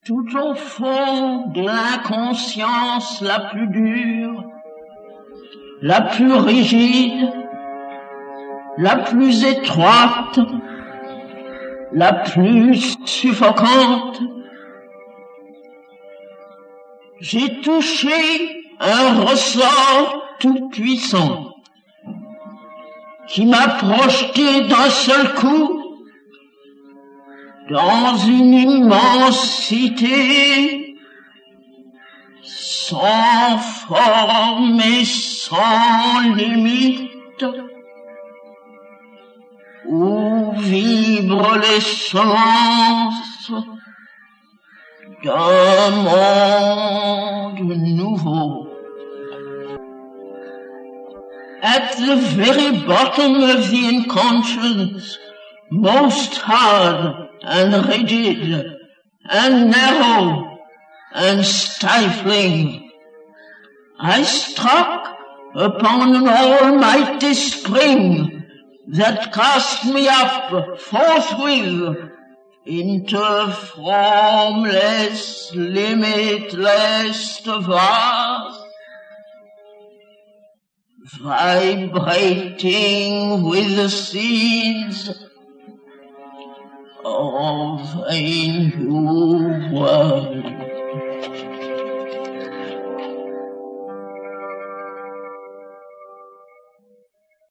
Tout au fond de l'inconscience la plus dure, la plus rigide, la plus étroite, la plus suffocante, j'ai touché un ressort tout puissant qui m'a projeté d'un seul coup dans une immensité sans forme et sans limite, où vibrent l'essence d'un monde nouveau. At the very bottom of the unconscious, most hard and rigid and narrow and stifling, I struck upon an almighty spring that cast me up forthwith into formless, limitless, vast, vibrating with the seeds of a new world.